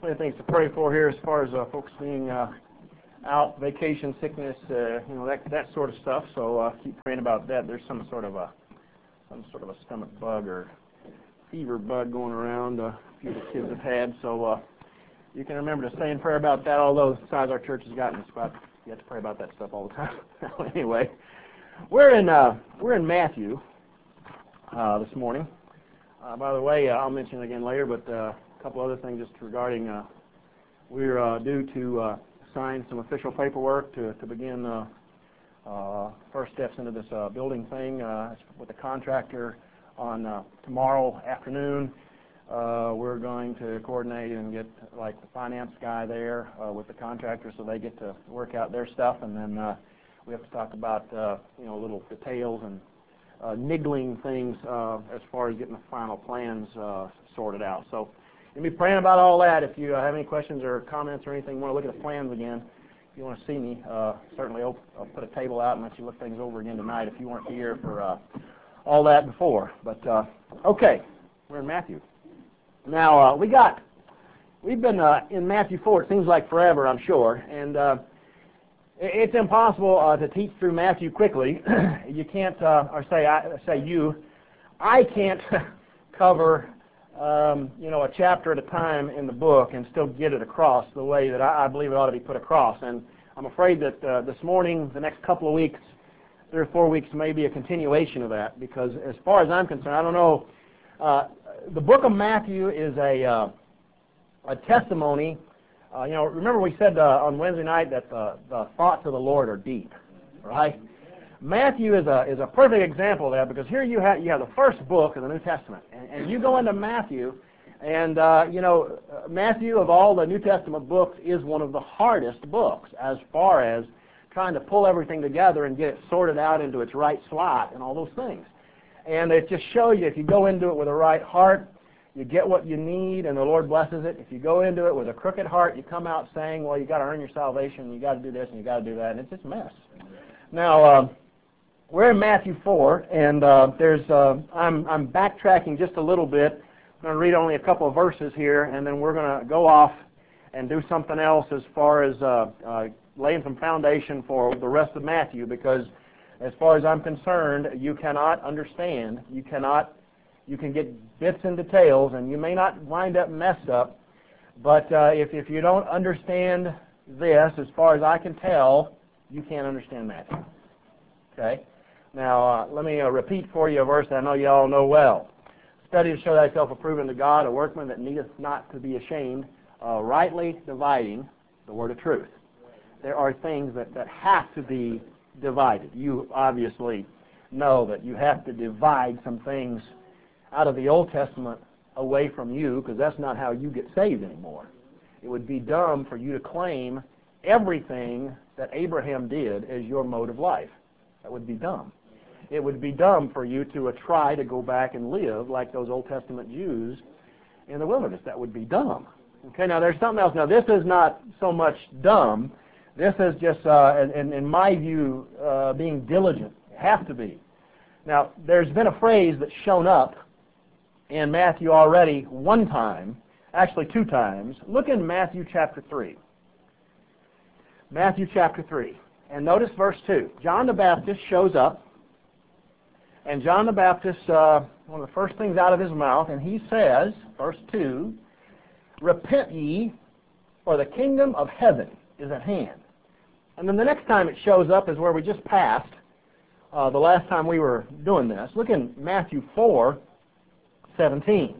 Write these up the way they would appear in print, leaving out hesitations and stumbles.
plenty of things to pray for here as far as folks being out, vacation, sickness, that sort of stuff. So keep praying about that. There's some sort of a stomach bug or fever bug going around. A few of the kids have had. So you can remember to stay in prayer about that. Although the size our church has gotten, you have to pray about that stuff all the time. Anyway, we're in Matthew this morning. By the way, I'll mention it again later, but a couple other things just regarding we're due to sign some official paperwork to begin first steps into this building thing with the contractor on tomorrow afternoon. We're going to coordinate and get like the finance guy there with the contractor so they get to work out their stuff, and then we have to talk about little details and niggling things as far as getting the final plans sorted out. So you'll be praying about all that. If you have any questions or comments or anything, want to look at the plans again, if you want to see me, certainly I'll put a table out and let you look things over again tonight if you weren't here for all that before. But okay, we're in Matthew. Now we've been in Matthew 4. It seems like forever, I'm sure, and it's impossible to teach through Matthew quickly. You can't, I can't cover, a chapter at a time in the book and still get it across the way that I believe it ought to be put across. And I'm afraid that this morning, the next couple of weeks, 3 or 4 weeks, may be a continuation of that. Because as far as I'm concerned, I don't know. The book of Matthew is a testimony. Remember we said on Wednesday night that the thoughts of the Lord are deep, right? Matthew is a perfect example of that, because here you have the first book of the New Testament, and you go into Matthew, and Matthew, of all the New Testament books, is one of the hardest books as far as trying to pull everything together and get it sorted out into its right slot and all those things. And it just shows you, if you go into it with a right heart, you get what you need, and the Lord blesses it. If you go into it with a crooked heart, you come out saying, well, you got to earn your salvation, you got to do this, and you got to do that, and it's just a mess. Now, we're in Matthew 4, and I'm backtracking just a little bit. I'm going to read only a couple of verses here, and then we're going to go off and do something else as far as laying some foundation for the rest of Matthew, because as far as I'm concerned, you cannot understand, you can get bits and details, and you may not wind up messed up, but if you don't understand this, as far as I can tell, you can't understand Matthew. Okay? Now, let me repeat for you a verse that I know you all know well. Study to show thyself approved unto God, a workman that needeth not to be ashamed, rightly dividing the word of truth. There are things that have to be divided. You obviously know that you have to divide some things out of the Old Testament away from you, because that's not how you get saved anymore. It would be dumb for you to claim everything that Abraham did as your mode of life. That would be dumb. It would be dumb for you to try to go back and live like those Old Testament Jews in the wilderness. That would be dumb. Okay, now there's something else. Now this is not so much dumb. This is just, in my view, being diligent. You have to be. Now, there's been a phrase that's shown up in Matthew already one time, actually 2 times. Look in Matthew chapter 3. Matthew chapter 3. And notice verse 2. John the Baptist shows up, and John the Baptist, one of the first things out of his mouth, and he says, verse 2, repent ye, for the kingdom of heaven is at hand. And then the next time it shows up is where we just passed, the last time we were doing this. Look in Matthew 4:17.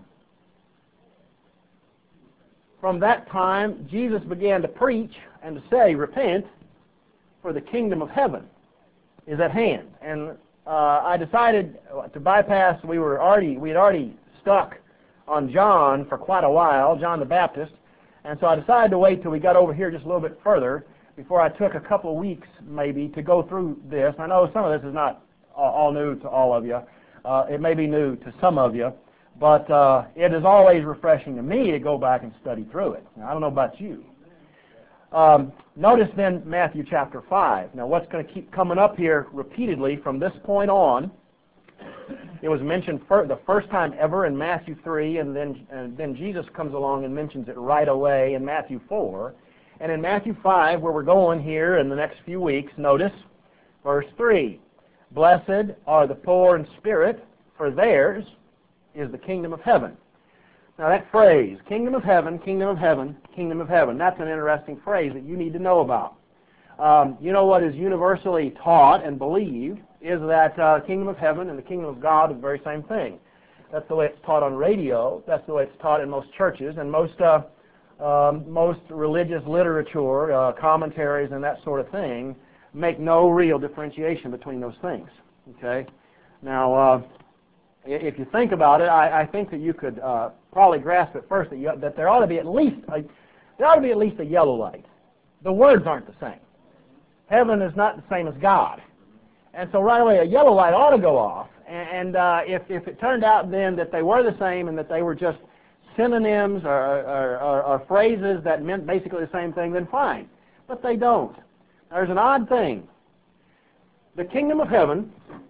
From that time, Jesus began to preach and to say, repent, for the kingdom of heaven is at hand. And I decided to bypass, we had already stuck on John for quite a while, John the Baptist, and so I decided to wait till we got over here just a little bit further before I took a couple of weeks maybe to go through this. I know some of this is not all new to all of you. It may be new to some of you, but it is always refreshing to me to go back and study through it. Now, I don't know about you. Notice then Matthew chapter 5. Now what's going to keep coming up here repeatedly from this point on It was mentioned the first time ever in Matthew 3, and then Jesus comes along and mentions it right away in Matthew 4. And in Matthew 5, where we're going here in the next few weeks, notice verse 3. Blessed are the poor in spirit, for theirs is the kingdom of heaven. Now that phrase, kingdom of heaven, kingdom of heaven, kingdom of heaven, that's an interesting phrase that you need to know about. You know what is universally taught and believed is that kingdom of heaven and the kingdom of God are the very same thing. That's the way it's taught on radio. That's the way it's taught in most churches and most religious literature, commentaries, and that sort of thing make no real differentiation between those things. Okay. Now, if you think about it, I think that you could probably grasp at first that there ought to be at least a yellow light. The words aren't the same. Heaven is not the same as God. And so right away a yellow light ought to go off. And if it turned out then that they were the same and that they were just synonyms or phrases that meant basically the same thing, then fine. But they don't. There's an odd thing. The kingdom of heaven,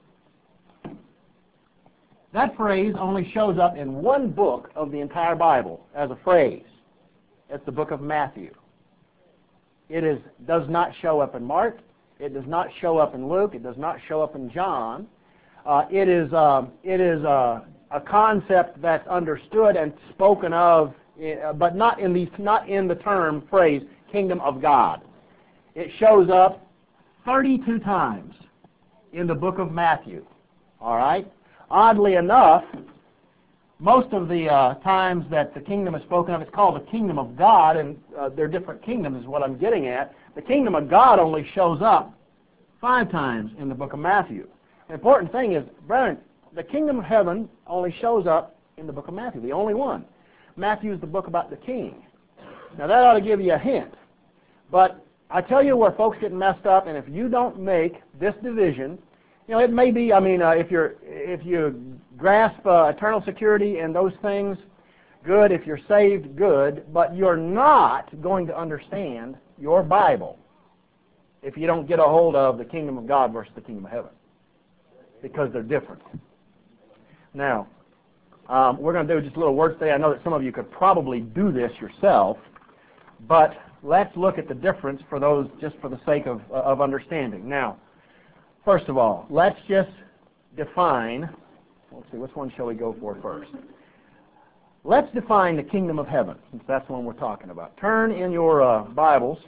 that phrase only shows up in one book of the entire Bible as a phrase. It's the book of Matthew. It does not show up in Mark. It does not show up in Luke. It does not show up in John. It is a concept that's understood and spoken of, but not in the term phrase kingdom of God. It shows up 32 times in the book of Matthew. All right. Oddly enough, most of the times that the kingdom is spoken of, it's called the kingdom of God, and they're different kingdoms is what I'm getting at. The kingdom of God only shows up 5 times in the book of Matthew. The important thing is, brethren, the kingdom of heaven only shows up in the book of Matthew, the only one. Matthew is the book about the king. Now that ought to give you a hint. But I tell you where folks get messed up, and if you don't make this division, you know, it may be, I mean, if you grasp eternal security and those things, good. If you're saved, good. But you're not going to understand your Bible if you don't get a hold of the kingdom of God versus the kingdom of heaven, because they're different. Now, we're going to do just a little word study. I know that some of you could probably do this yourself, but let's look at the difference for those just for the sake of understanding. Now, first of all, let's just define, let's see, which one shall we go for first? Let's define the kingdom of heaven, since that's the one we're talking about. Turn in your Bibles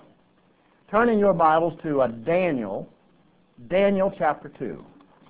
to Daniel chapter 2.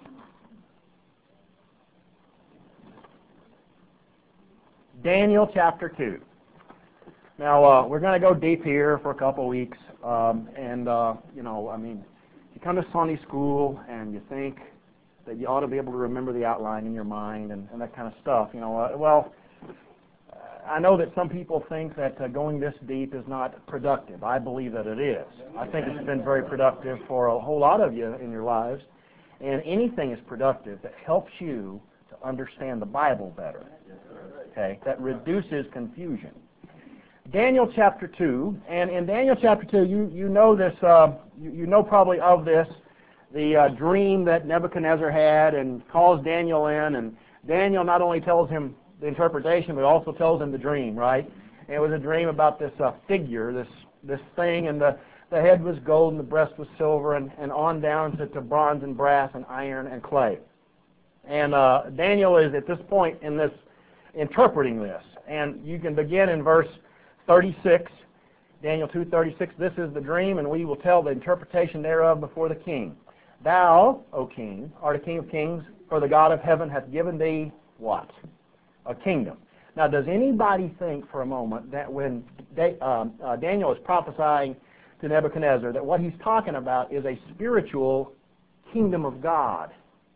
Daniel chapter 2. Now, we're going to go deep here for a couple of weeks, you know, I mean, you come to Sunday school and you think that you ought to be able to remember the outline in your mind and that kind of stuff, you know. Well, I know that some people think that going this deep is not productive. I believe that it is. I think it's been very productive for a whole lot of you in your lives. And anything is productive that helps you to understand the Bible better. Okay? That reduces confusion. Daniel chapter 2, and in Daniel chapter 2, you know this, you know probably of this, the dream that Nebuchadnezzar had and calls Daniel in, and Daniel not only tells him the interpretation, but also tells him the dream, right? And it was a dream about this figure, this thing, and the head was gold and the breast was silver, and on down to bronze and brass and iron and clay. And Daniel is at this point in this interpreting this, and you can begin in verse 36, Daniel 2:36. This is the dream, and we will tell the interpretation thereof before the king. Thou, O king, art a king of kings, for the God of heaven hath given thee what? A kingdom. Now, does anybody think for a moment that when Daniel is prophesying to Nebuchadnezzar that what he's talking about is a spiritual kingdom of God?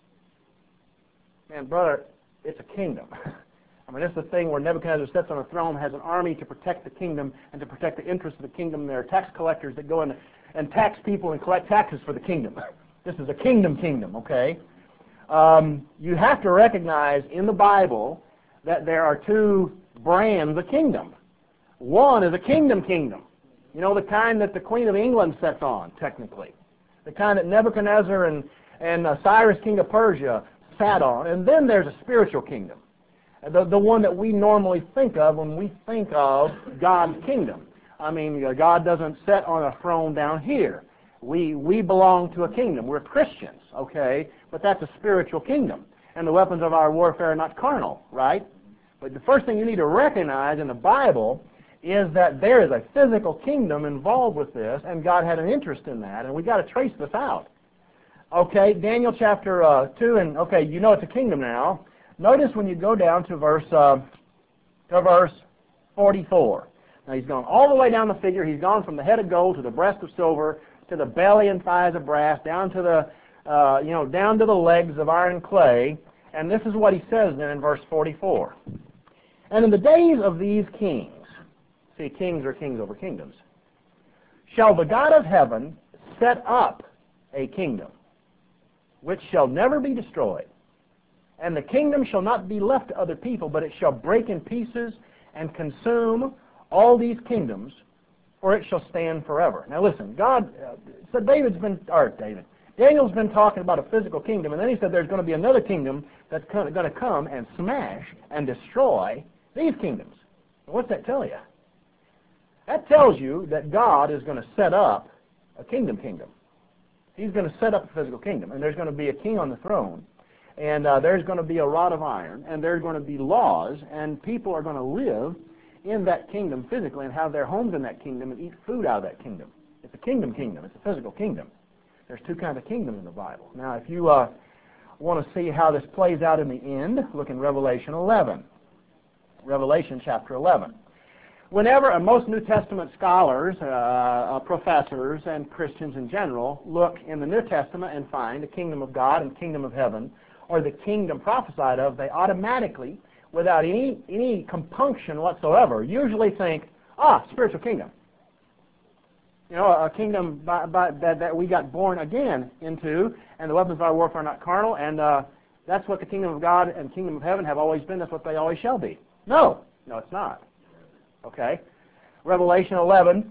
Man, brother, it's a kingdom. I mean, it's the thing where Nebuchadnezzar sits on a throne, has an army to protect the kingdom and to protect the interests of the kingdom. There are tax collectors that go in and tax people and collect taxes for the kingdom. This is a kingdom, okay? You have to recognize in the Bible that there are 2 brands of kingdom. One is a kingdom. You know, the kind that the Queen of England sits on, technically. The kind that Nebuchadnezzar and Cyrus, king of Persia, sat on. And then there's a spiritual kingdom, the one that we normally think of when we think of God's kingdom. I mean, God doesn't sit on a throne down here. We belong to a kingdom. We're Christians, okay? But that's a spiritual kingdom. And the weapons of our warfare are not carnal, right? But the first thing you need to recognize in the Bible is that there is a physical kingdom involved with this, and God had an interest in that, and we've got to trace this out. Okay, Daniel chapter 2, and okay, you know it's a kingdom now. Notice when you go down to verse 44. Now he's gone all the way down the figure. He's gone from the head of gold to the breast of silver to the belly and thighs of brass, down to the down to the legs of iron and clay. And this is what he says then in verse 44. And in the days of these kings, see, kings are kings over kingdoms, shall the God of heaven set up a kingdom which shall never be destroyed. And the kingdom shall not be left to other people, but it shall break in pieces and consume all these kingdoms, for it shall stand forever. Now listen, Daniel's been talking about a physical kingdom, and then he said there's going to be another kingdom that's going to come and smash and destroy these kingdoms. What's that tell you? That tells you that God is going to set up a kingdom. He's going to set up a physical kingdom, and there's going to be a king on the throne, and there's going to be a rod of iron, and there's going to be laws, and people are going to live in that kingdom physically and have their homes in that kingdom and eat food out of that kingdom. It's a kingdom. It's a physical kingdom. There's two kinds of kingdoms in the Bible. Now, if you want to see how this plays out in the end, look in Revelation 11. Revelation chapter 11. Whenever most New Testament scholars, professors, and Christians in general look in the New Testament and find the kingdom of God and kingdom of heaven, or the kingdom prophesied of, they automatically, without any compunction whatsoever, usually think, spiritual kingdom. You know, a kingdom that we got born again into, and the weapons of our warfare are not carnal, and that's what the kingdom of God and kingdom of heaven have always been. That's what they always shall be. No, it's not. Okay? Revelation 11,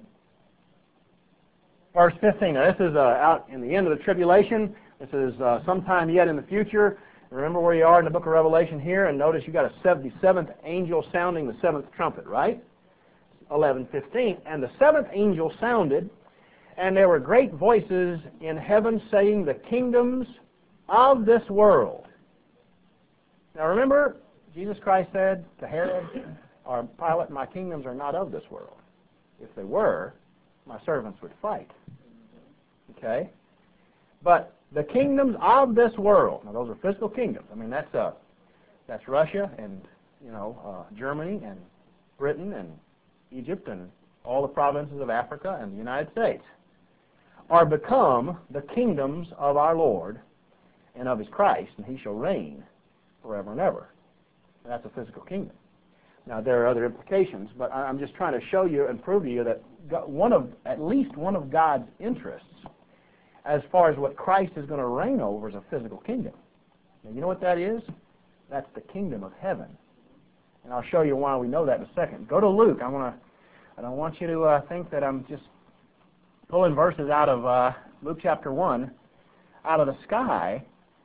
verse 15. Now, this is out in the end of the tribulation. This is sometime yet in the future. Remember where you are in the book of Revelation here, and notice you got the seventh angel sounding the seventh trumpet, right? 11:15. And the seventh angel sounded, and there were great voices in heaven saying, the kingdoms of this world. Now remember, Jesus Christ said to Herod or Pilate, my kingdoms are not of this world. If they were, my servants would fight. Okay? But the kingdoms of this world, now those are physical kingdoms. I mean, that's Russia and Germany and Britain and Egypt and all the provinces of Africa and the United States, are become the kingdoms of our Lord and of His Christ, and He shall reign forever and ever. And that's a physical kingdom. Now, there are other implications, but I'm just trying to show you and prove to you that at least one of God's interests as far as what Christ is going to reign over is a physical kingdom. Now, you know what that is? That's the kingdom of heaven. And I'll show you why we know that in a second. Go to Luke. I don't want you to think that I'm just pulling verses out of Luke chapter 1 out of the sky.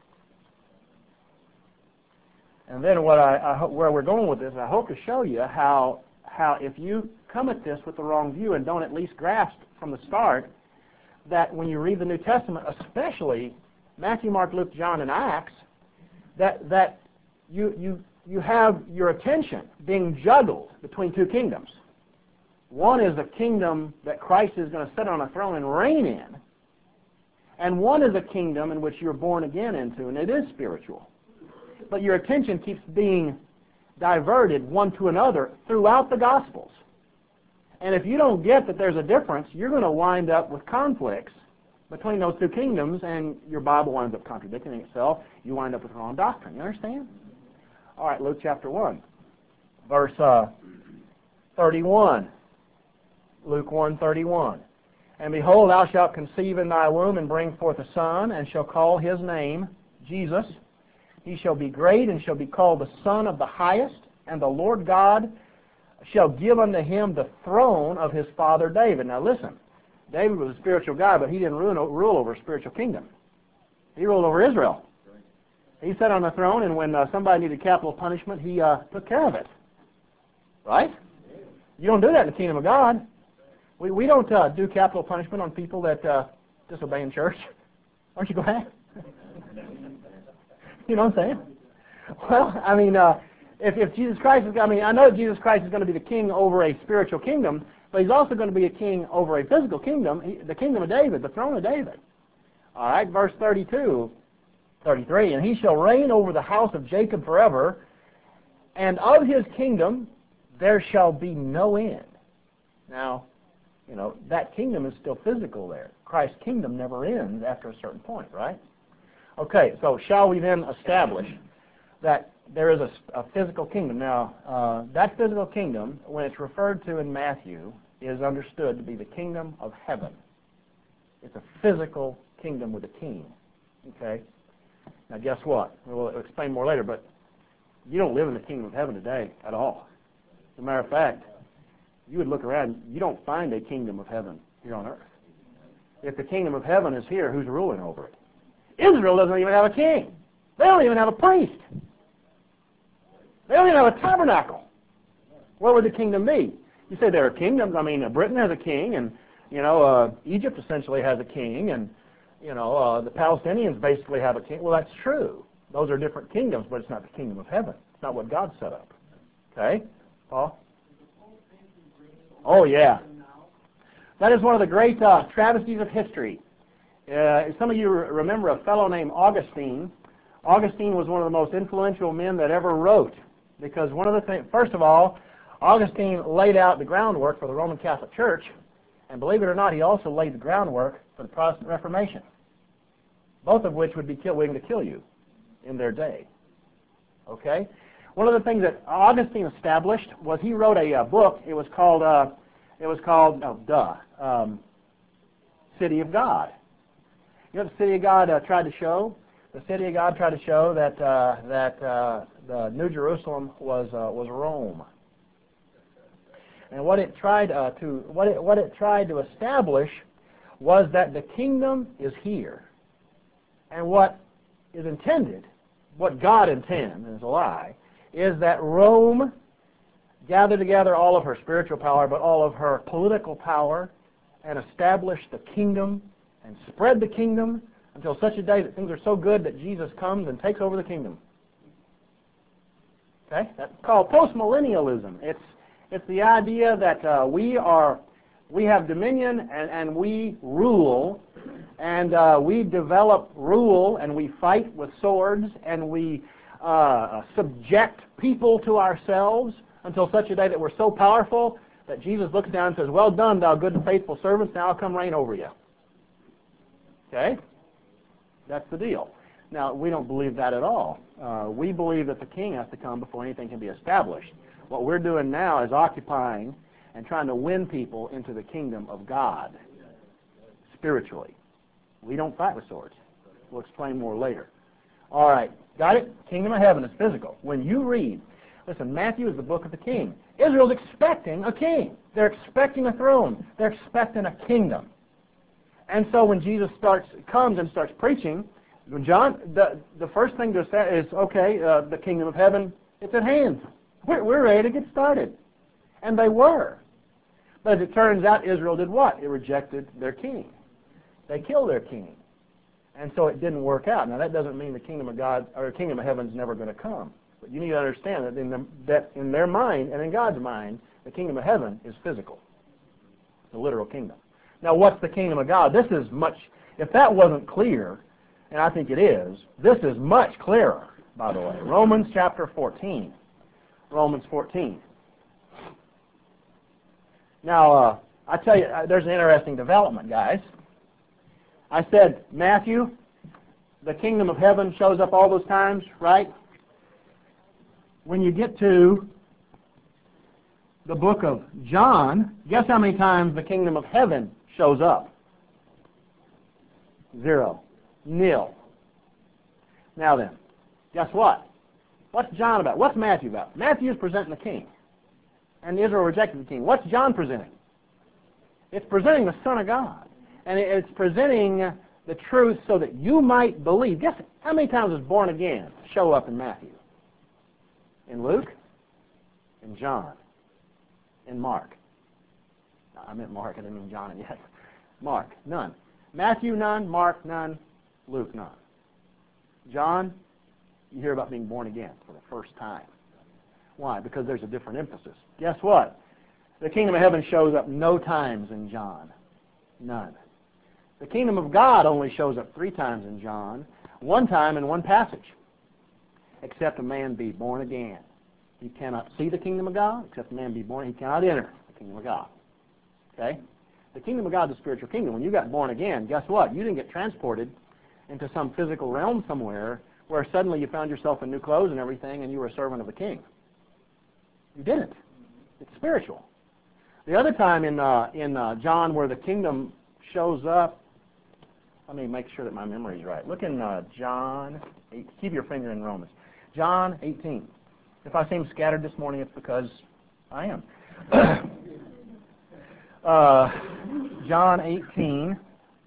And then where we're going with this, I hope to show you how if you come at this with the wrong view and don't at least grasp from the start that when you read the New Testament, especially Matthew, Mark, Luke, John, and Acts, that you have your attention being juggled between two kingdoms. One is a kingdom that Christ is going to sit on a throne and reign in, and one is a kingdom in which you're born again into, and it is spiritual. But your attention keeps being diverted one to another throughout the Gospels. And if you don't get that there's a difference, you're going to wind up with conflicts between those two kingdoms, and your Bible winds up contradicting itself. You wind up with the wrong doctrine. You understand? All right, Luke chapter 1, verse 31. Luke 1:31. And behold, thou shalt conceive in thy womb and bring forth a son, and shall call his name Jesus. He shall be great, and shall be called the Son of the Highest, and the Lord God shall give unto him the throne of his father David. Now listen, David was a spiritual guy, but he didn't rule over a spiritual kingdom. He ruled over Israel. He sat on the throne, and when somebody needed capital punishment, he took care of it. Right? You don't do that in the kingdom of God. We don't do capital punishment on people that disobey in church. Aren't you glad? You know what I'm saying? Well, I mean, if Jesus Christ is, I mean, I know Jesus Christ is going to be the king over a spiritual kingdom, but he's also going to be a king over a physical kingdom, the kingdom of David, the throne of David. All right, verse 32, 33, and he shall reign over the house of Jacob forever, and of his kingdom there shall be no end. Now, you know, that kingdom is still physical there. Christ's kingdom never ends after a certain point, right? Okay, so shall we then establish that there is a physical kingdom? Now, that physical kingdom, when it's referred to in Matthew, is understood to be the kingdom of heaven. It's a physical kingdom with a king. Okay? Now, guess what? We'll explain more later, but you don't live in the kingdom of heaven today at all. As a matter of fact, you would look around, you don't find a kingdom of heaven here on earth. If the kingdom of heaven is here, who's ruling over it? Israel doesn't even have a king. They don't even have a priest. They don't even have a tabernacle. Where would the kingdom be? You say there are kingdoms. I mean, Britain has a king, and, you know, Egypt essentially has a king, and, you know, the Palestinians basically have a king. Well, that's true. Those are different kingdoms, but it's not the kingdom of heaven. It's not what God set up. Okay? Paul? Oh, yeah. That is one of the great travesties of history. Some of you remember a fellow named Augustine. Augustine was one of the most influential men that ever wrote, because one of the things, first of all, Augustine laid out the groundwork for the Roman Catholic Church, and believe it or not, he also laid the groundwork for the Protestant Reformation, both of which would be willing to kill you in their day. Okay? One of the things that Augustine established was he wrote a book. It was called City of God. You know what the City of God tried to show? The City of God tried to show that the New Jerusalem was Rome, and what it tried to establish was that the kingdom is here, and what is intended, what God intends, and is a lie, is that Rome gather together all of her spiritual power, but all of her political power, and establish the kingdom and spread the kingdom until such a day that things are so good that Jesus comes and takes over the kingdom. Okay? That's called postmillennialism. It's the idea that we have dominion and we rule, and we develop rule, and we fight with swords, and we subject people to ourselves until such a day that we're so powerful that Jesus looks down and says, "Well done, thou good and faithful servant, now I'll come reign over you." Okay? That's the deal. Now, we don't believe that at all. We believe that the king has to come before anything can be established. What we're doing now is occupying and trying to win people into the kingdom of God spiritually. We don't fight with swords. We'll explain more later. All right. Got it? Kingdom of heaven is physical. When you read, listen, Matthew is the book of the king. Israel's expecting a king. They're expecting a throne. They're expecting a kingdom. And so when Jesus comes and starts preaching, when John, the first thing to say is, okay, the kingdom of heaven, it's at hand. We're ready to get started. And they were. But as it turns out, Israel did what? It rejected their king. They killed their king. And so it didn't work out. Now, that doesn't mean the kingdom of God or the kingdom of heaven is never going to come. But you need to understand that in their mind and in God's mind, the kingdom of heaven is physical. It's a literal kingdom. Now, what's the kingdom of God? This is much, if that wasn't clear, and I think it is, this is much clearer, by the way. Romans chapter 14. Romans 14. Now, I tell you, there's an interesting development, guys. I said, Matthew, the kingdom of heaven shows up all those times, right? When you get to the book of John, guess how many times the kingdom of heaven shows up? 0. Nil. Now then, guess what? What's John about? What's Matthew about? Matthew is presenting the king. And Israel rejected the king. What's John presenting? It's presenting the Son of God. And it's presenting the truth so that you might believe. Guess how many times does born again show up in Matthew? In Luke? In John? In Mark? No, I meant Mark, I didn't mean John yet. Mark, none. Matthew, none. Mark, none. Luke, none. John, you hear about being born again for the first time. Why? Because there's a different emphasis. Guess what? The kingdom of heaven shows up no times in John. None. The kingdom of God only shows up 3 times in John, 1 time in 1 passage. Except a man be born again. He cannot see the kingdom of God, except a man be born. He cannot enter the kingdom of God. Okay? The kingdom of God is a spiritual kingdom. When you got born again, guess what? You didn't get transported into some physical realm somewhere where suddenly you found yourself in new clothes and everything and you were a servant of the king. You didn't. It's spiritual. The other time in John where the kingdom shows up, let me make sure that my memory is right. Look in John 8. Keep your finger in Romans. John 18. If I seem scattered this morning, it's because I am. John 18.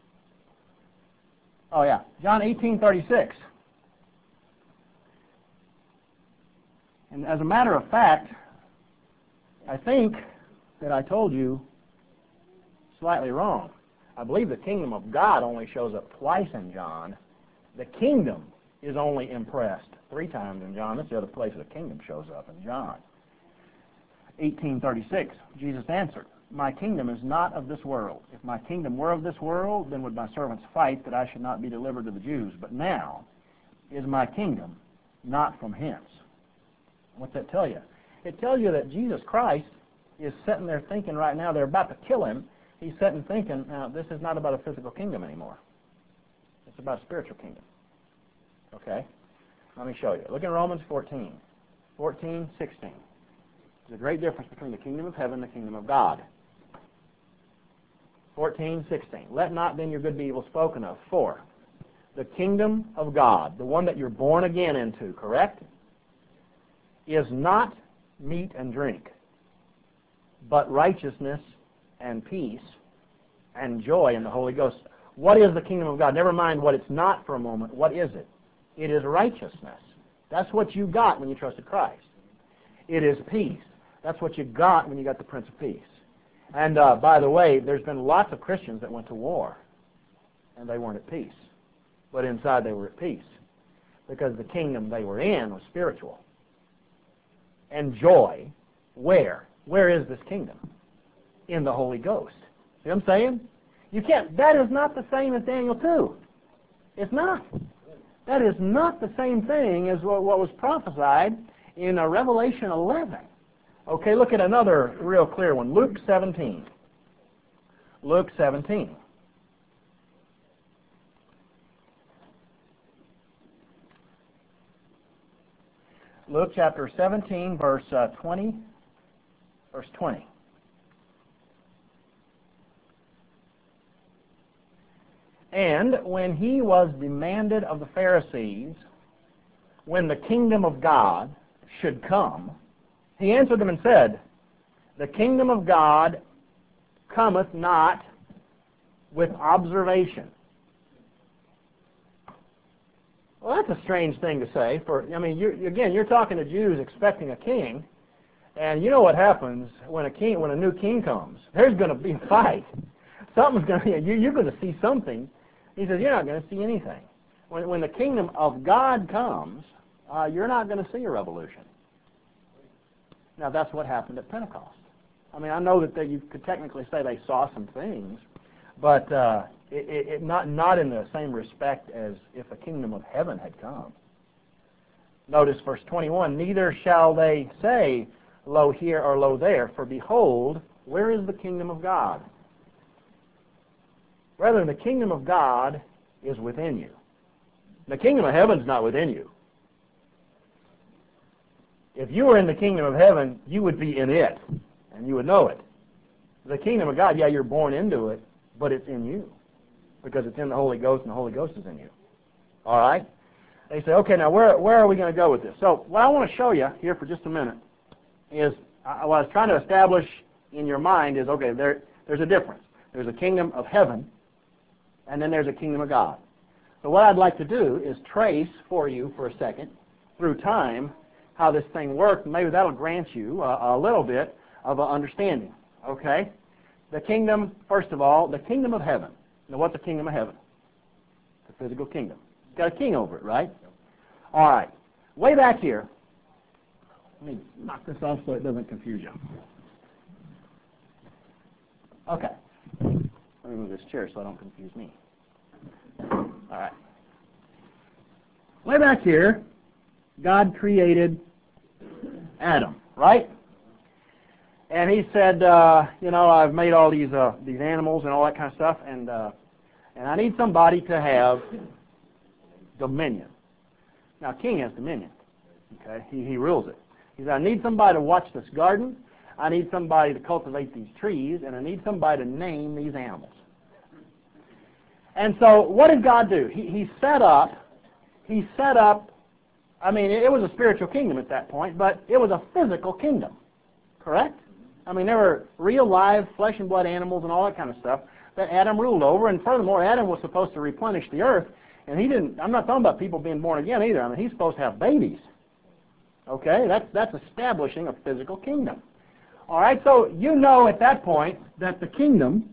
Oh, yeah. John 18:36. And as a matter of fact, I think that I told you slightly wrong. I believe the kingdom of God only shows up twice in John. The kingdom is only impressed 3 times in John. That's the other place the kingdom shows up, in John. 18:36, Jesus answered, "My kingdom is not of this world. If my kingdom were of this world, then would my servants fight that I should not be delivered to the Jews. But now is my kingdom not from hence." What's that tell you? It tells you that Jesus Christ is sitting there thinking right now, they're about to kill him. He's sitting thinking, now, this is not about a physical kingdom anymore. It's about a spiritual kingdom. Okay? Let me show you. Look in Romans 14. 14:16. There's a great difference between the kingdom of heaven and the kingdom of God. 14:16. Let not then your good be evil spoken of. For the kingdom of God, the one that you're born again into, correct, is not meat and drink, but righteousness and peace and joy in the Holy Ghost. What is the kingdom of God? Never mind what it's not for a moment. What is it? It is righteousness. That's what you got when you trusted Christ. It is peace. That's what you got when you got the Prince of Peace. And by the way, there's been lots of Christians that went to war, and they weren't at peace. But inside they were at peace, because the kingdom they were in was spiritual. And joy, where? Where is this kingdom? In the Holy Ghost. See what I'm saying? You can't, that is not the same as Daniel 2. It's not. That is not the same thing as what was prophesied in Revelation 11. Okay, look at another real clear one. Luke 17. Luke 17. Luke chapter 17, verse 20. Verse 20. And when he was demanded of the Pharisees when the kingdom of God should come, he answered them and said, the kingdom of God cometh not with observation. Well, that's a strange thing to say. You're talking to Jews expecting a king, and you know what happens when a new king comes. There's going to be a fight. Something's going to. You're going to see something. He says you're not going to see anything. When the kingdom of God comes, you're not going to see a revolution. Now that's what happened at Pentecost. I know that you could technically say they saw some things, but not in the same respect as if the kingdom of heaven had come. Notice verse 21, neither shall they say, lo here or lo there, for behold, where is the kingdom of God? Brethren, the kingdom of God is within you. The kingdom of heaven is not within you. If you were in the kingdom of heaven, you would be in it, and you would know it. The kingdom of God, yeah, you're born into it, but it's in you, because it's in the Holy Ghost, and the Holy Ghost is in you. All right? They say, okay, now where are we going to go with this? So what I want to show you here for just a minute is, what I was trying to establish in your mind is, okay, there's a difference. There's a kingdom of heaven, and then there's a kingdom of God. So what I'd like to do is trace for you for a second, through time, how this thing works, and maybe that'll grant you a little bit of an understanding. Okay? The kingdom, first of all, the kingdom of heaven. Now, what's the kingdom of heaven? The physical kingdom. It's got a king over it, right? All right. Way back here, let me knock this off so it doesn't confuse you. Okay. Let me move this chair so I don't confuse me. All right. Way back here, God created Adam, right? And he said, I've made all these animals and all that kind of stuff, and I need somebody to have dominion. Now, king has dominion. Okay, he rules it. He said, I need somebody to watch this garden. I need somebody to cultivate these trees, and I need somebody to name these animals. And so, what did God do? He set up. I mean, it was a spiritual kingdom at that point, but it was a physical kingdom. Correct? I mean, there were real, live, flesh and blood animals and all that kind of stuff that Adam ruled over. And furthermore, Adam was supposed to replenish the earth, and he didn't. I'm not talking about people being born again either. I mean, he's supposed to have babies. Okay, that's establishing a physical kingdom. All right, so you know at that point that the kingdom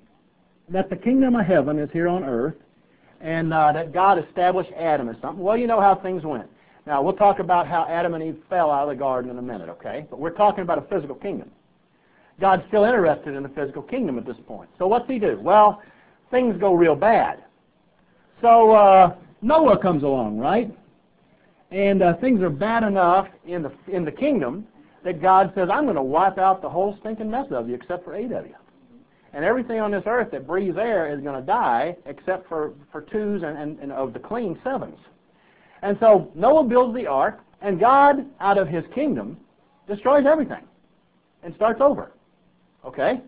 of heaven is here on earth, and that God established Adam as something. Well, you know how things went. Now, we'll talk about how Adam and Eve fell out of the garden in a minute, okay? But we're talking about a physical kingdom. God's still interested in the physical kingdom at this point. So what's he do? Well, things go real bad. So Noah comes along, right? And things are bad enough in the kingdom that God says, I'm going to wipe out the whole stinking mess of you except for 8 of you. And everything on this earth that breathes air is going to die except for 2s and of the clean 7s. And so Noah builds the ark, and God, out of his kingdom, destroys everything and starts over. Okay?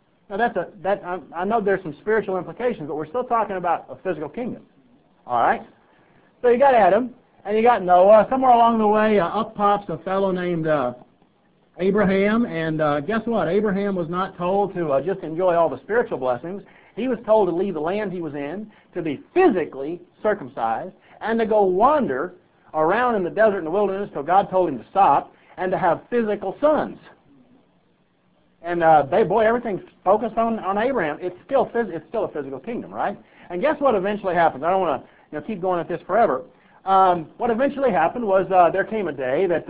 Now I know there's some spiritual implications, but we're still talking about a physical kingdom. All right? So you got Adam, and you got Noah. Somewhere along the way, up pops a fellow named Abraham, and guess what? Abraham was not told to just enjoy all the spiritual blessings. He was told to leave the land he was in, to be physically circumcised, and to go wander around in the desert and the wilderness till God told him to stop, and to have physical sons. And everything's focused on Abraham. It's still a physical kingdom, right? And guess what eventually happens? I don't want to keep going at this forever. What eventually happened was there came a day that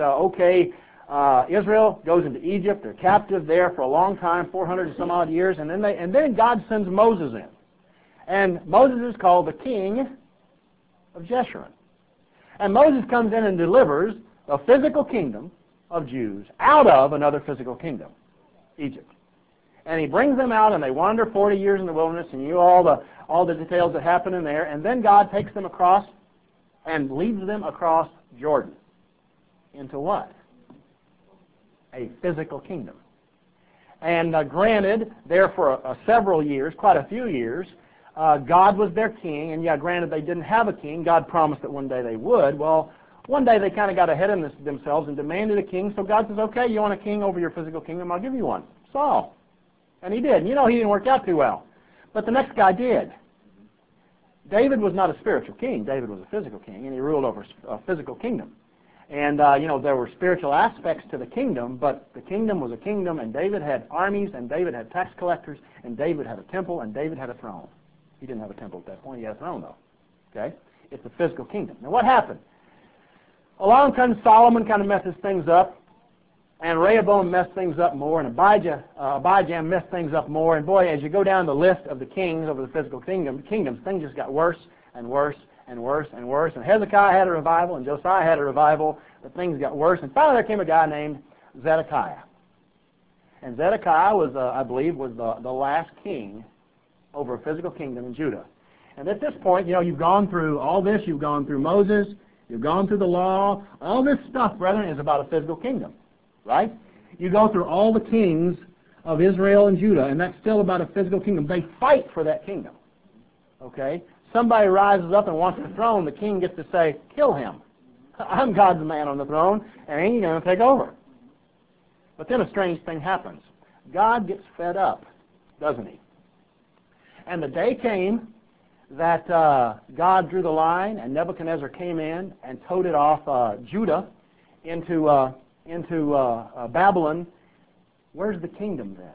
Israel goes into Egypt. They're captive there for a long time, 400 and some odd years, and then God sends Moses in, and Moses is called the king of Jeshurun. And Moses comes in and delivers a physical kingdom of Jews out of another physical kingdom, Egypt. And he brings them out, and they wander 40 years in the wilderness, and all the details that happen in there. And then God takes them across and leads them across Jordan into what? A physical kingdom. And granted, there for several years, quite a few years, God was their king, and granted they didn't have a king. God promised that one day they would. Well, one day they kind of got ahead of themselves and demanded a king, so God says, okay, you want a king over your physical kingdom? I'll give you one. Saul. And he did. He didn't work out too well. But the next guy did. David was not a spiritual king. David was a physical king, and he ruled over a physical kingdom. And, there were spiritual aspects to the kingdom, but the kingdom was a kingdom, and David had armies, and David had tax collectors, and David had a temple, and David had a throne. He didn't have a temple at that point. He had a throne, though. Okay? It's a physical kingdom. Now, what happened? Along comes Solomon, kind of messes things up, and Rehoboam messed things up more, and Abijam messed things up more. And boy, as you go down the list of the kings over the physical kingdoms, things just got worse and worse and worse and worse. And Hezekiah had a revival, and Josiah had a revival, but things got worse. And finally there came a guy named Zedekiah. And Zedekiah was, I believe, was the last king over a physical kingdom in Judah. And at this point, you've gone through all this. You've gone through Moses. You've gone through the law. All this stuff, brethren, is about a physical kingdom, right? You go through all the kings of Israel and Judah, and that's still about a physical kingdom. They fight for that kingdom, okay? Somebody rises up and wants the throne. The king gets to say, kill him. I'm God's man on the throne, and he's going to take over. But then a strange thing happens. God gets fed up, doesn't he? And the day came that God drew the line and Nebuchadnezzar came in and toted off Judah into Babylon, where's the kingdom then?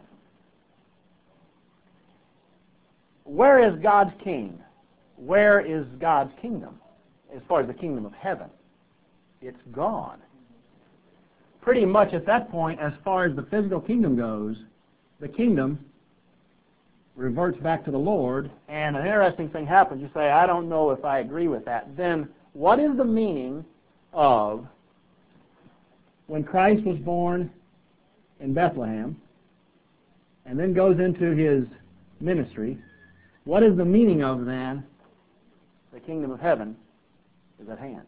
Where is God's king? Where is God's kingdom? As far as the kingdom of heaven, it's gone. Pretty much at that point, as far as the physical kingdom goes, the kingdom reverts back to the Lord, and an interesting thing happens. You say, I don't know if I agree with that. Then what is the meaning of when Christ was born in Bethlehem and then goes into his ministry? What is the meaning of then the kingdom of heaven is at hand?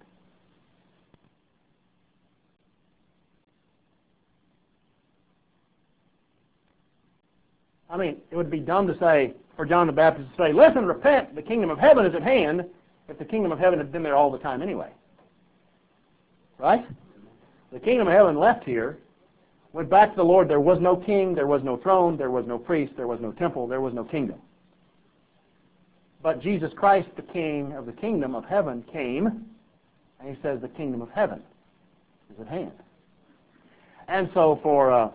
I mean, it would be dumb to say, for John the Baptist to say, listen, repent, the kingdom of heaven is at hand, if the kingdom of heaven had been there all the time anyway. Right? The kingdom of heaven left here, went back to the Lord. There was no king, there was no throne, there was no priest, there was no temple, there was no kingdom. But Jesus Christ, the King of the kingdom of heaven, came, and he says the kingdom of heaven is at hand. And so for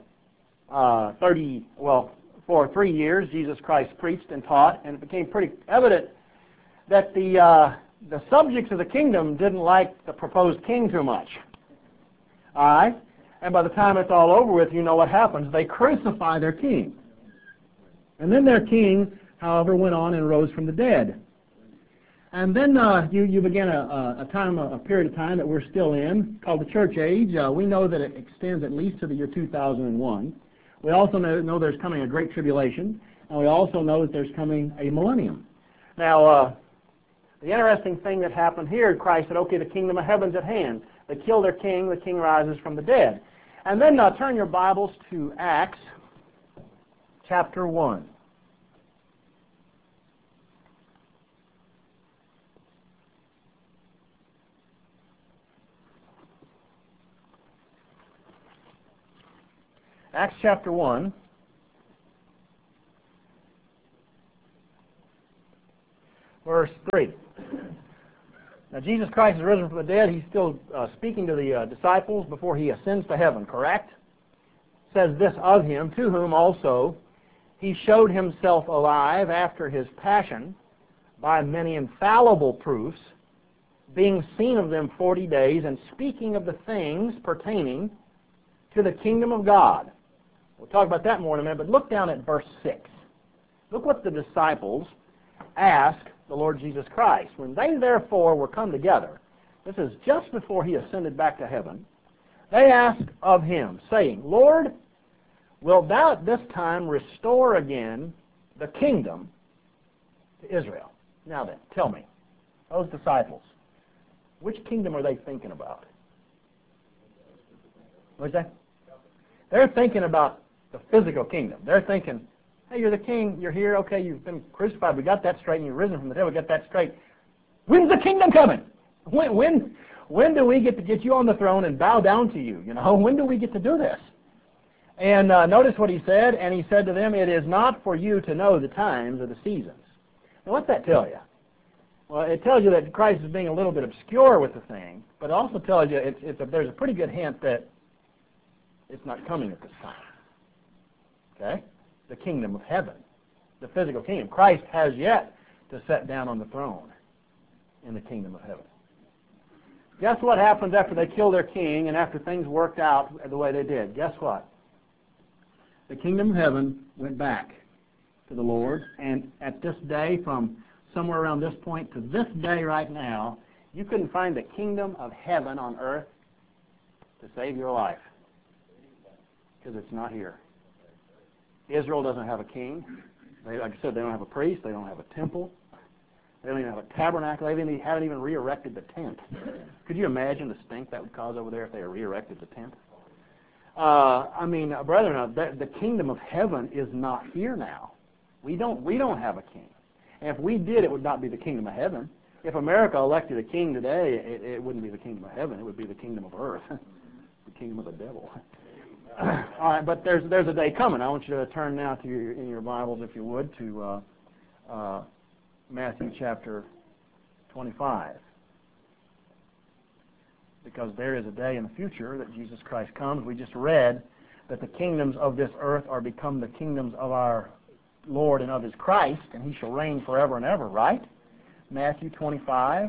3 years, Jesus Christ preached and taught, and it became pretty evident that the subjects of the kingdom didn't like the proposed king too much. All right? And by the time it's all over with, you know what happens. They crucify their king. And then their king, however, went on and rose from the dead. And then you begin a period of time that we're still in, called the church age. We know that it extends at least to the year 2001. We also know there's coming a great tribulation, and we also know that there's coming a millennium. Now, the interesting thing that happened here, Christ said, okay, the kingdom of heaven's at hand. They kill their king, the king rises from the dead. And then turn your Bibles to Acts chapter 1. Acts chapter 1, verse 3. Now, Jesus Christ is risen from the dead. He's still speaking to the disciples before he ascends to heaven, correct? It says this of him, to whom also he showed himself alive after his passion by many infallible proofs, being seen of them 40 days, and speaking of the things pertaining to the kingdom of God. We'll talk about that more in a minute, but look down at verse 6. Look what the disciples asked the Lord Jesus Christ. When they therefore were come together, this is just before he ascended back to heaven, they asked of him, saying, Lord, wilt thou at this time restore again the kingdom to Israel? Now then, tell me, those disciples, which kingdom are they thinking about? What's that? They're thinking about the physical kingdom. They're thinking, hey, you're the king, you're here, okay, you've been crucified, we got that straight, and you've risen from the dead, we got that straight. When's the kingdom coming? When do we get to get you on the throne and bow down to you? You know, when do we get to do this? And notice what he said, and he said to them, it is not for you to know the times or the seasons. Now, what's that tell you? Well, it tells you that Christ is being a little bit obscure with the thing, but it also tells you there's a pretty good hint that it's not coming at this time. Okay? The kingdom of heaven, the physical kingdom. Christ has yet to sit down on the throne in the kingdom of heaven. Guess what happens after they kill their king and after things worked out the way they did? Guess what? The kingdom of heaven went back to the Lord, and at this day, from somewhere around this point to this day right now, you couldn't find the kingdom of heaven on earth to save your life, because it's not here. Israel doesn't have a king. Like I said, they don't have a priest. They don't have a temple. They don't even have a tabernacle. They haven't even re-erected the tent. Could you imagine the stink that would cause over there if they re-erected the tent? Brethren, the kingdom of heaven is not here now. We don't have a king. And if we did, it would not be the kingdom of heaven. If America elected a king today, it wouldn't be the kingdom of heaven. It would be the kingdom of earth, the kingdom of the devil. All right, but there's a day coming. I want you to turn now in your Bibles, if you would, to Matthew chapter 25. Because there is a day in the future that Jesus Christ comes. We just read that the kingdoms of this earth are become the kingdoms of our Lord and of His Christ, and He shall reign forever and ever, right? Matthew 25.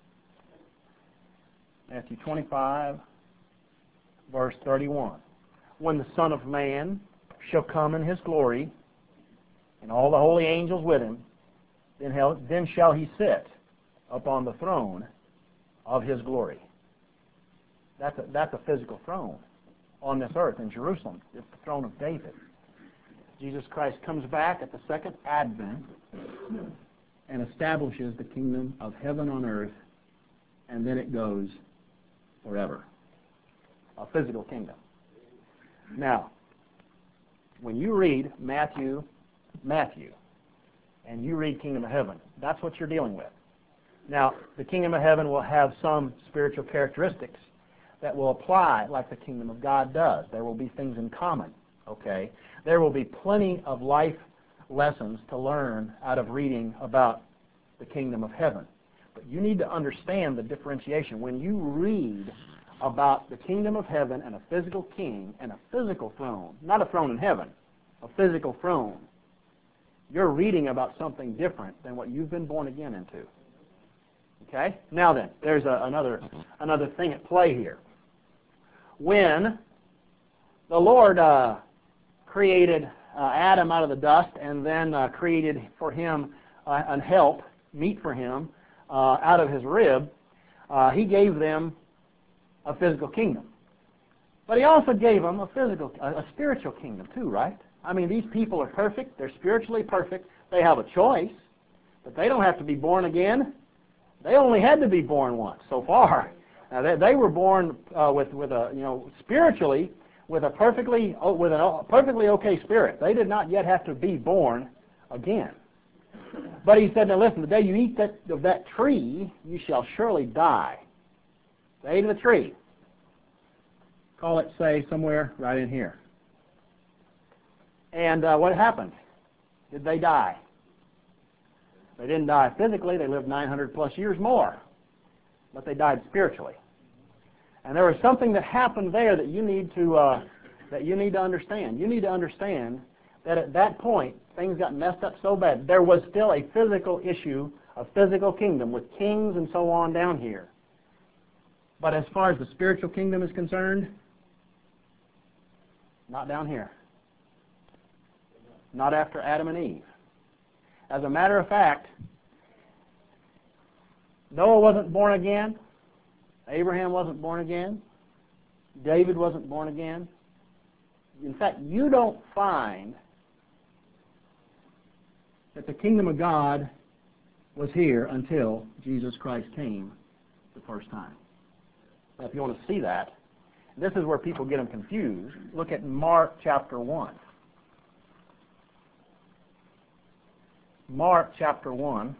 Matthew 25, verse 31. When the Son of Man shall come in His glory, and all the holy angels with Him, then shall He sit upon the throne of His glory. That's a physical throne on this earth in Jerusalem. It's the throne of David. Jesus Christ comes back at the second advent and establishes the kingdom of heaven on earth, and then it goes forever. A physical kingdom. Now, when you read Matthew, and you read Kingdom of Heaven, that's what you're dealing with. Now, the Kingdom of Heaven will have some spiritual characteristics that will apply like the Kingdom of God does. There will be things in common, okay? There will be plenty of life lessons to learn out of reading about the Kingdom of Heaven. But you need to understand the differentiation. When you read about the Kingdom of Heaven and a physical king and a physical throne, not a throne in heaven, a physical throne, you're reading about something different than what you've been born again into. Okay? Now then, there's another thing at play here. When the Lord created Adam out of the dust and then created for him an help, meat for him, out of his rib, He gave them a physical kingdom. But He also gave them a spiritual kingdom too, right? I mean, these people are perfect. They're spiritually perfect. They have a choice, but they don't have to be born again. They only had to be born once so far. Now, they were born spiritually with a perfectly okay spirit. They did not yet have to be born again. But He said, now listen, the day you eat of that tree, you shall surely die. They ate of the tree. Call it, say, somewhere right in here. And what happened? Did they die? They didn't die physically. They lived 900 plus years more. But they died spiritually. And there was something that happened there that you need to understand. You need to understand that at that point, things got messed up so bad. There was still a physical issue, a physical kingdom with kings and so on down here. But as far as the spiritual kingdom is concerned, not down here. Not after Adam and Eve. As a matter of fact, Noah wasn't born again. Abraham wasn't born again. David wasn't born again. In fact, you don't find that the kingdom of God was here until Jesus Christ came the first time. Now, if you want to see that, this is where people get them confused. Look at Mark chapter 1. Mark chapter 1.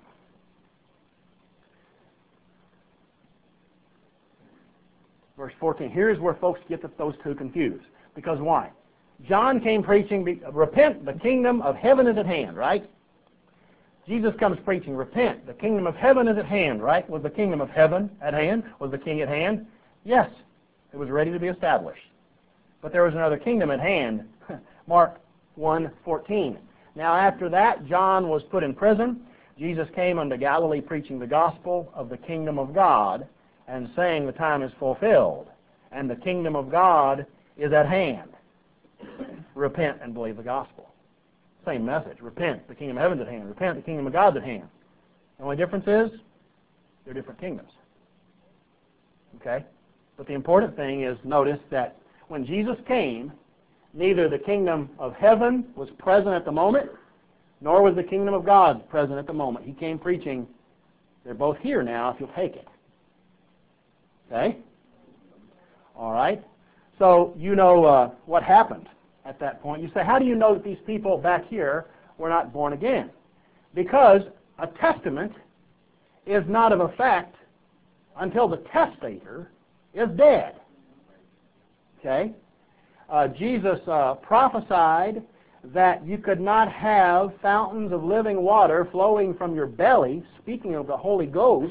Verse 14. Here's where folks get those two confused. Because why? John came preaching, repent, the kingdom of heaven is at hand, right? Jesus comes preaching, repent, the kingdom of heaven is at hand, right? Was the kingdom of heaven at hand? Was the king at hand? Yes. It was ready to be established. But there was another kingdom at hand. Mark 1:14. Now after that, John was put in prison. Jesus came unto Galilee preaching the gospel of the kingdom of God and saying the time is fulfilled and the kingdom of God is at hand. Repent and believe the gospel. Same message. Repent, the kingdom of heaven is at hand. Repent, the kingdom of God is at hand. The only difference is they're different kingdoms. Okay? But the important thing is notice that when Jesus came, neither the kingdom of heaven was present at the moment, nor was the kingdom of God present at the moment. He came preaching, they're both here now if you'll take it. Okay? All right? So you know what happened at that point. You say, how do you know that these people back here were not born again? Because a testament is not of effect until the testator is dead. Okay? Jesus prophesied that you could not have fountains of living water flowing from your belly, speaking of the Holy Ghost,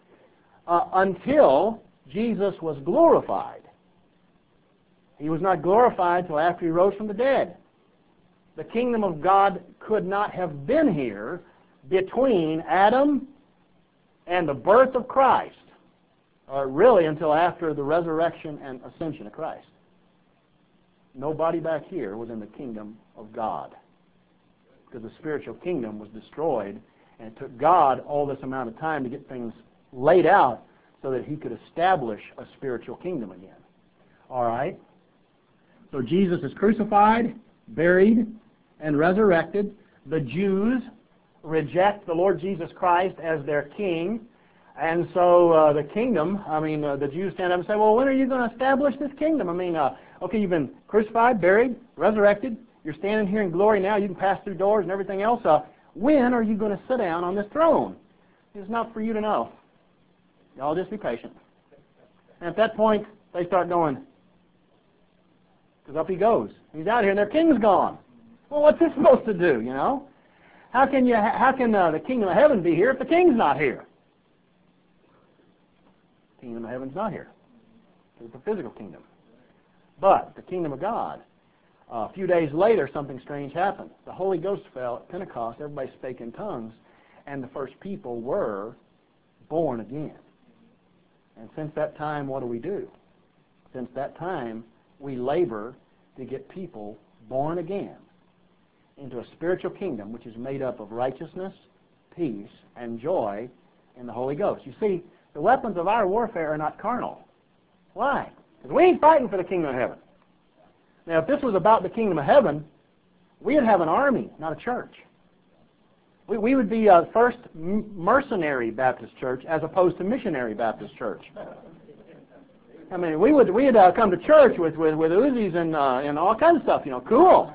until Jesus was glorified. He was not glorified until after He rose from the dead. The kingdom of God could not have been here between Adam and the birth of Christ, or really until after the resurrection and ascension of Christ. Nobody back here was in the kingdom of God, because the spiritual kingdom was destroyed, and it took God all this amount of time to get things laid out so that He could establish a spiritual kingdom again. All right? So Jesus is crucified, buried, and resurrected. The Jews reject the Lord Jesus Christ as their king, and so the kingdom, the Jews stand up and say, well, when are you going to establish this kingdom? Okay, you've been crucified, buried, resurrected. You're standing here in glory now. You can pass through doors and everything else. When are you going to sit down on this throne? It's not for you to know. Y'all just be patient. And at that point, they start going, because up He goes. He's out here and their king's gone. Well, what's this supposed to do, you know? How can the kingdom of heaven be here if the king's not here? The kingdom of heaven's not here. It's a physical kingdom. But the kingdom of God, a few days later, something strange happened. The Holy Ghost fell at Pentecost. Everybody spake in tongues, and the first people were born again. And since that time, what do? Since that time, we labor to get people born again into a spiritual kingdom which is made up of righteousness, peace, and joy in the Holy Ghost. You see, the weapons of our warfare are not carnal. Why? Because we ain't fighting for the kingdom of heaven. Now, if this was about the kingdom of heaven, we'd have an army, not a church. We would be a first mercenary Baptist church as opposed to missionary Baptist church. We'd come to church with Uzis and all kinds of stuff. Cool.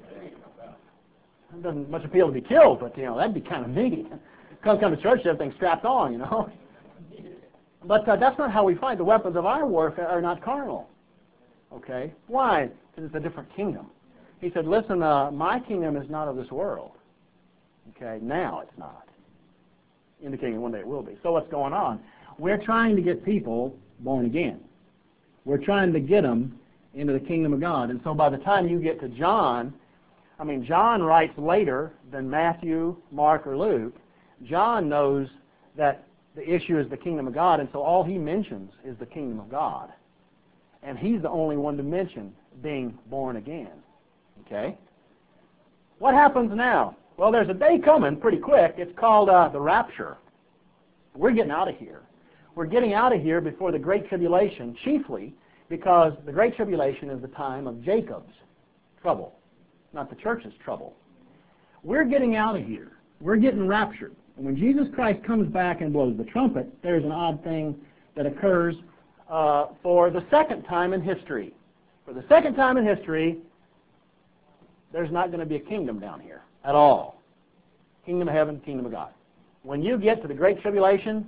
It doesn't much appeal to be killed, but that'd be kind of neat. Come to church, everything strapped on, But that's not how we fight. The weapons of our warfare are not carnal. Okay? Why? Because it's a different kingdom. He said, listen, my kingdom is not of this world. Okay? Now it's not. Indicating one day it will be. So what's going on? We're trying to get people born again. We're trying to get them into the kingdom of God. And so by the time you get to John, John writes later than Matthew, Mark, or Luke. John knows that the issue is the kingdom of God, and so all he mentions is the kingdom of God. And he's the only one to mention being born again. Okay? What happens now? Well, there's a day coming pretty quick. It's called the rapture. We're getting out of here. We're getting out of here before the Great Tribulation, chiefly because the Great Tribulation is the time of Jacob's trouble, not the church's trouble. We're getting out of here. We're getting raptured. And when Jesus Christ comes back and blows the trumpet, there's an odd thing that occurs for the second time in history. For the second time in history, there's not going to be a kingdom down here at all. Kingdom of heaven, kingdom of God. When you get to the Great Tribulation,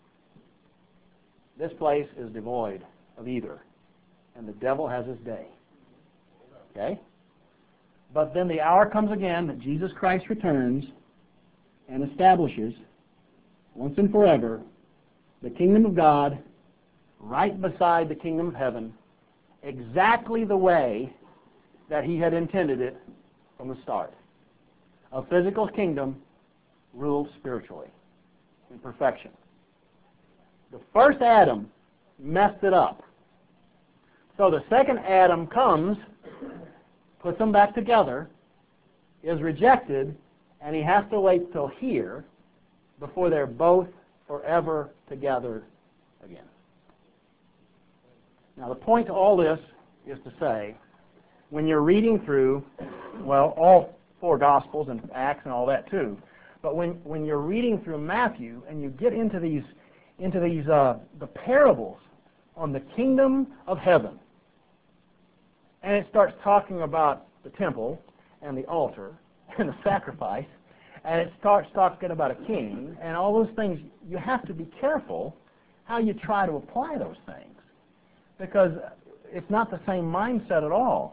this place is devoid of either. And the devil has his day. Okay? But then the hour comes again that Jesus Christ returns and establishes, once and forever, the kingdom of God right beside the kingdom of heaven, exactly the way that He had intended it from the start. A physical kingdom ruled spiritually in perfection. The first Adam messed it up. So the second Adam comes, puts them back together, is rejected, and he has to wait till here before they're both forever together again. Now the point to all this is to say, when you're reading through, well, all four Gospels and Acts and all that too, but when you're reading through Matthew and you get into these the parables on the kingdom of heaven, and it starts talking about the temple and the altar and the sacrifice, and it starts talking about a king and all those things, you have to be careful how you try to apply those things, because it's not the same mindset at all.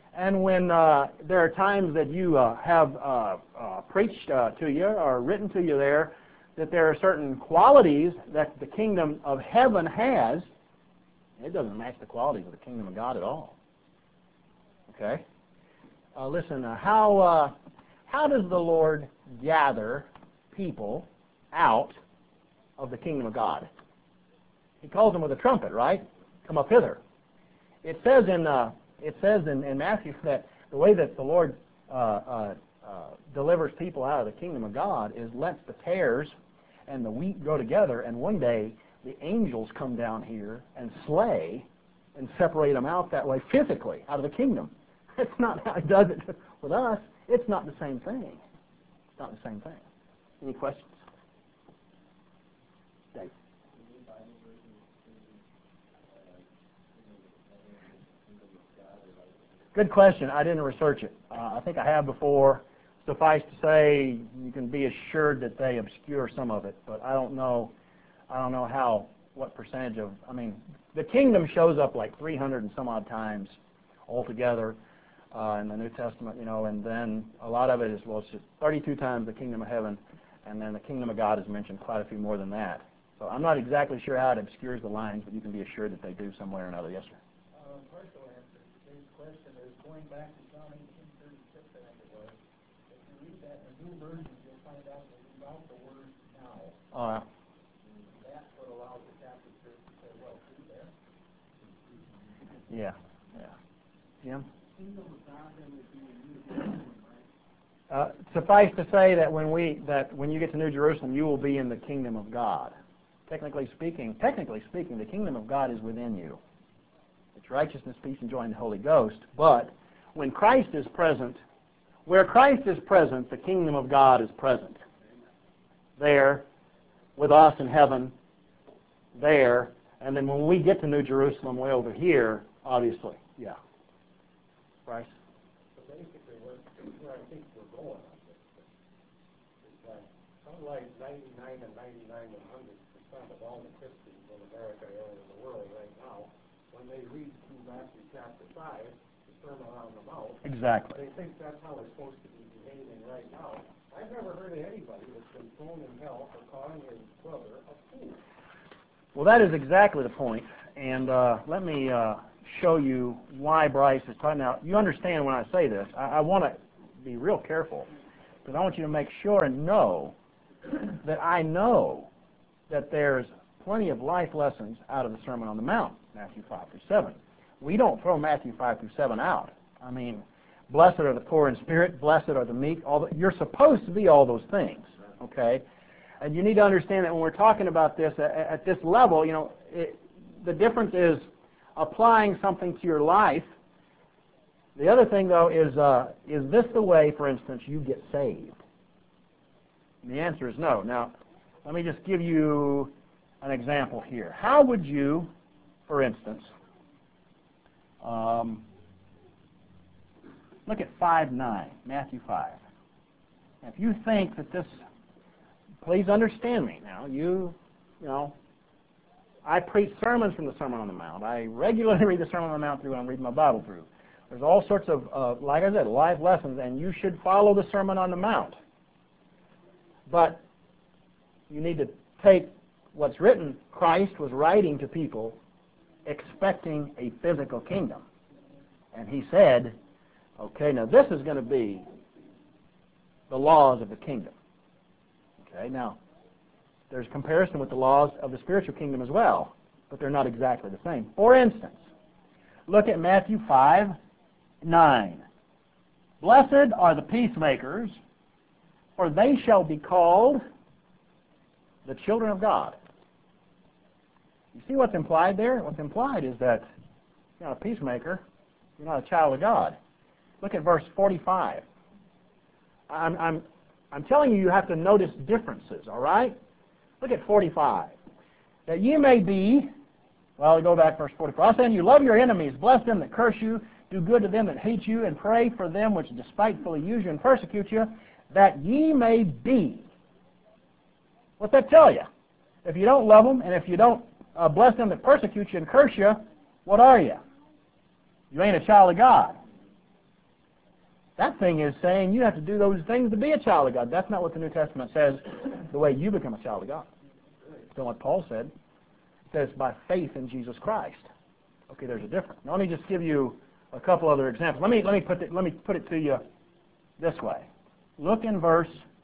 And when there are times that you have preached to you or written to you there, that there are certain qualities that the kingdom of heaven has, it doesn't match the qualities of the kingdom of God at all. Okay? Listen, how does the Lord gather people out of the kingdom of God? He calls them with a trumpet, right? Come up hither. It says in Matthew that the way that the Lord delivers people out of the kingdom of God is lets the tares and the wheat go together, and one day the angels come down here and slay and separate them out that way physically out of the kingdom. That's not how He does it with us. It's not the same thing. It's not the same thing. Any questions? Dave. Good question. I didn't research it. I think I have before. Suffice to say, you can be assured that they obscure some of it, but I don't know what percentage of, the kingdom shows up like 300 and some odd times altogether in the New Testament, and then a lot of it is, it's just 32 times the kingdom of heaven, and then the kingdom of God is mentioned quite a few more than that. So I'm not exactly sure how it obscures the lines, but you can be assured that they do somewhere or another. Yes, sir? Partial answer to Dave's question is going back to John 18:36, I think it was. If you read that in the New Version, you'll find out that we found the word now. Oh, yeah. That's what allows the Catholic Church to say, well, see there. Yeah. Jim? Kingdom of God then would be a new kingdom, right? Suffice to say that when you get to New Jerusalem, you will be in the kingdom of God. Technically speaking, the kingdom of God is within you. It's righteousness, peace, and joy in the Holy Ghost. But when Christ is present, where Christ is present, the kingdom of God is present. There, with us in heaven, there, and then when we get to New Jerusalem, way over here, obviously, yeah. Bryce? So basically, where I think we're going on this is that unlike 99 and 99% of all the Christians in America and in the world right now, when they read through Matthew chapter 5, the Sermon on the Mount, Exactly. they think that's how we're supposed to be behaving right now. I've never heard of anybody that's been thrown in hell for calling his brother a fool. Well, that is exactly the point, and let me show you why Bryce is talking. Now, you understand when I say this. I want to be real careful, because I want you to make sure and know that I know that there's plenty of life lessons out of the Sermon on the Mount, Matthew 5 through 7. We don't throw Matthew 5 through 7 out. Blessed are the poor in spirit, blessed are the meek. You're supposed to be all those things, okay? And you need to understand that when we're talking about this at this level, the difference is applying something to your life. The other thing, though, is this the way, for instance, you get saved? And the answer is no. Now, let me just give you an example here. How would you, for instance, look at 5:9, Matthew 5. If you think that this, please understand me now. I preach sermons from the Sermon on the Mount. I regularly read the Sermon on the Mount through when I'm reading my Bible through. There's all sorts of, like I said, life lessons, and you should follow the Sermon on the Mount. But you need to take what's written. Christ was writing to people expecting a physical kingdom. And He said, okay, now this is going to be the laws of the kingdom. Okay, now, there's comparison with the laws of the spiritual kingdom as well, but they're not exactly the same. For instance, look at Matthew 5:9. Blessed are the peacemakers, for they shall be called the children of God. You see what's implied there? What's implied is that you're not a peacemaker, you're not a child of God. Look at verse 45. I'm telling you have to notice differences, all right? Look at 45. That ye may be, well, go back to verse 44. I say unto you, love your enemies, bless them that curse you, do good to them that hate you, and pray for them which despitefully use you and persecute you, that ye may be. What's that tell you? If you don't love them, and if you don't bless them that persecute you and curse you, what are you? You ain't a child of God. That thing is saying you have to do those things to be a child of God. That's not what the New Testament says, the way you become a child of God. That's what Paul said. It says by faith in Jesus Christ. Okay, there's a difference. Now, let me just give you a couple other examples. Let me put it to you this way. Look in verse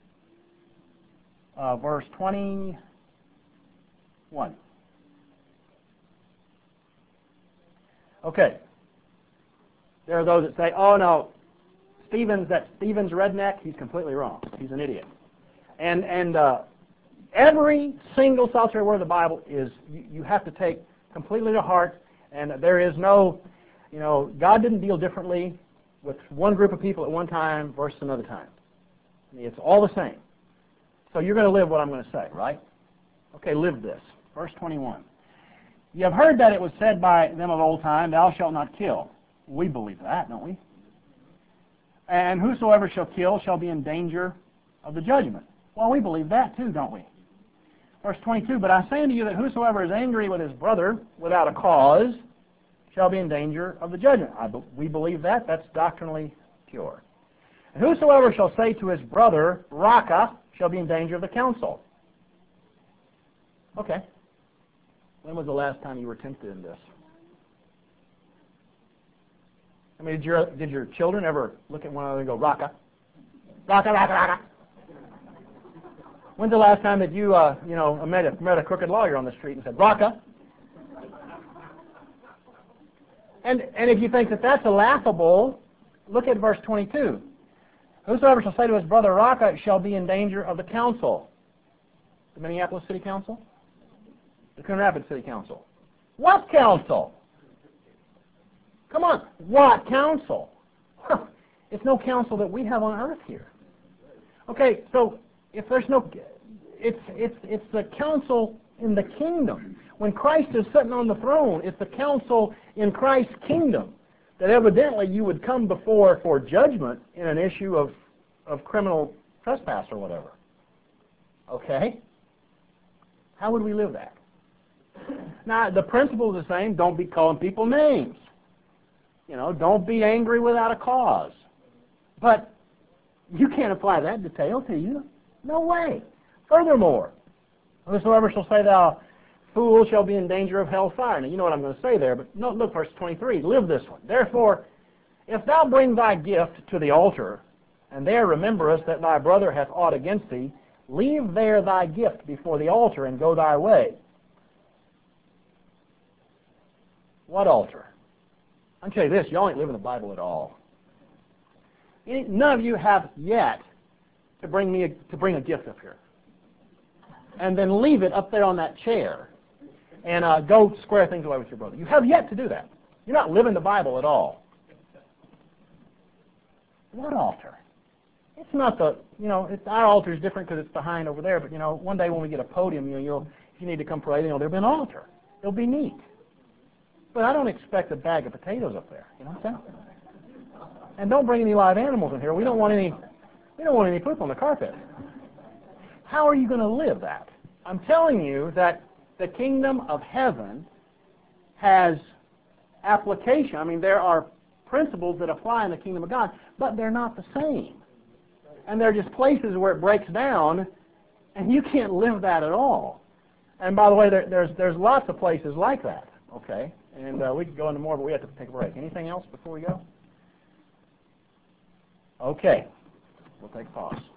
21. Okay. There are those that say, "Oh no, Stephen's redneck. He's completely wrong. He's an idiot." And every single solitary word of the Bible is you have to take completely to heart. And there is no, God didn't deal differently with one group of people at one time versus another time. I mean, it's all the same. So you're going to live what I'm going to say, right? Okay, live this. Verse 21. You have heard that it was said by them of old time, "Thou shalt not kill." We believe that, don't we? "And whosoever shall kill shall be in danger of the judgment." Well, we believe that too, don't we? Verse 22, "But I say unto you that whosoever is angry with his brother without a cause shall be in danger of the judgment." We believe that. That's doctrinally pure. "And whosoever shall say to his brother, Raca, shall be in danger of the council." Okay. When was the last time you were tempted in this? I mean, did your children ever look at one another and go, "Raca, Raca, Raca, Raca"? When's the last time that you, met a crooked lawyer on the street and said, "Raca"? And if you think that that's laughable, look at verse 22. "Whosoever shall say to his brother, Raca, shall be in danger of the council." The Minneapolis City Council? The Coon Rapids City Council. What council? Come on, what council? It's no council that we have on earth here. Okay, so if there's no, it's the council in the kingdom. When Christ is sitting on the throne, it's the council in Christ's kingdom that evidently you would come before for judgment in an issue of criminal trespass or whatever. Okay? How would we live that? Now, the principle is the same. Don't be calling people names. Don't be angry without a cause. But you can't apply that detail to you. No way. Furthermore, "Whosoever shall say thou fool shall be in danger of hellfire." Now, you know what I'm going to say there, but no, look, verse 23. Live this one. "Therefore, if thou bring thy gift to the altar, and there rememberest that thy brother hath aught against thee, leave there thy gift before the altar, and go thy way." What altar? I'll tell you this, y'all ain't living the Bible at all. None of you have yet to bring a gift up here. And then leave it up there on that chair and go square things away with your brother. You have yet to do that. You're not living the Bible at all. What altar? It's not our altar is different because it's behind over there, but one day when we get a podium, if you need to come pray, there'll be an altar. It'll be neat. But I don't expect a bag of potatoes up there. You know what I'm saying? And don't bring any live animals in here. We don't want any poop on the carpet. How are you going to live that? I'm telling you that the kingdom of heaven has application. I mean, there are principles that apply in the kingdom of God, but they're not the same. And they're just places where it breaks down, and you can't live that at all. And by the way, there's lots of places like that. Okay, and we could go into more, but we have to take a break. Anything else before we go? Okay, we'll take a pause.